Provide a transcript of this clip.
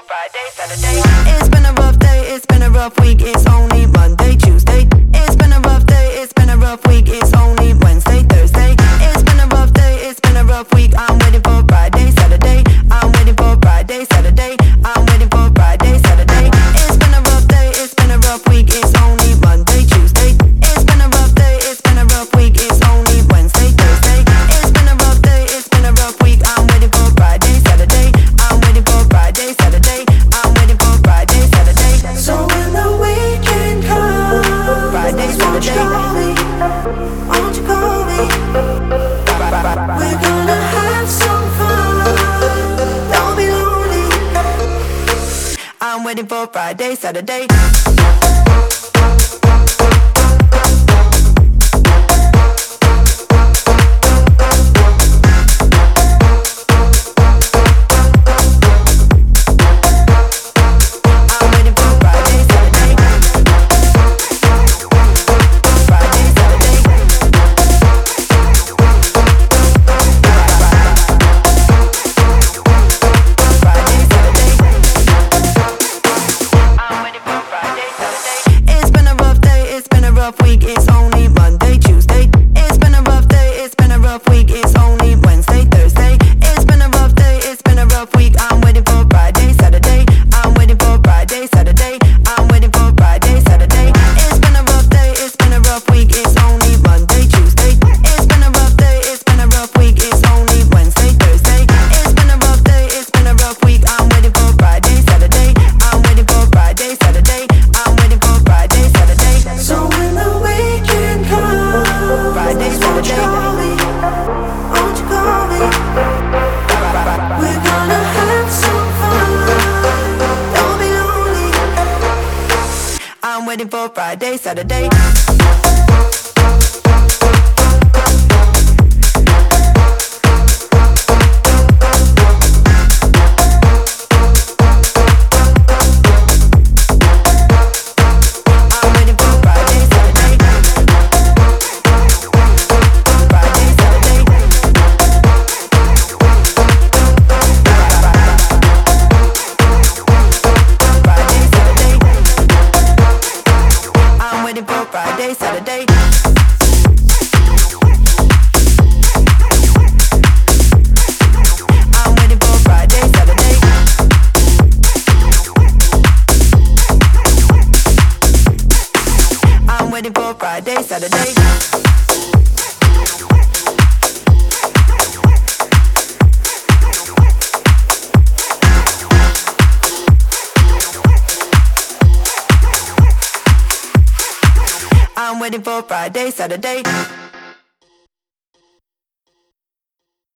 Friday, Saturday. It's been a rough day, it's been a rough week. It's only Monday, Tuesday. It's been a rough day, it's been a rough week. It's only Wednesday, Thursday. It's been a rough day, it's been a rough week. I'm waiting for Friday, Saturday. I'm waiting for Friday, Saturday. I'm waiting for Friday, Saturday. It's been a rough day, it's been a rough week. It's only Monday, Tuesday. It's been a rough day, it's been a rough week. It's only Wednesday, Thursday. It's been a rough day, it's been a rough week. I'm waiting for Friday, Saturday. I'm waiting for Friday, Saturday. I'm waiting for Friday, Saturday. So when the weekend comes, Friday, won't you Saturday. call me? Won't you call me? We're gonna have some fun. Don't be lonely. I'm waiting for Friday, Saturday. Rough week, it's only Monday, Tuesday. It's been a rough day, it's been a rough week. It's only Wednesday, Thursday. It's been a rough day, it's been a rough week. I'm waiting for Friday, Saturday. I'm waiting for Friday, Saturday. I'm waiting for Friday, Saturday. It's been a rough day, it's been a rough week. It's only Monday, Tuesday. It's been a rough day, it's been a rough week. It's only Wednesday, Thursday. It's been a rough day, it's been a rough week. I'm waiting for Friday, Saturday. I'm waiting for Friday, Saturday. I'm waiting for Friday, Saturday. So when the weekend comes, Friday, won't you Saturday. call me? Won't you call me? We're gonna have some fun. Don't be lonely. I'm waiting for Friday, Saturday. Friday, Saturday. I'm waiting for Friday, Saturday. I'm waiting for Friday, Saturday. I'm waiting for Friday, Saturday.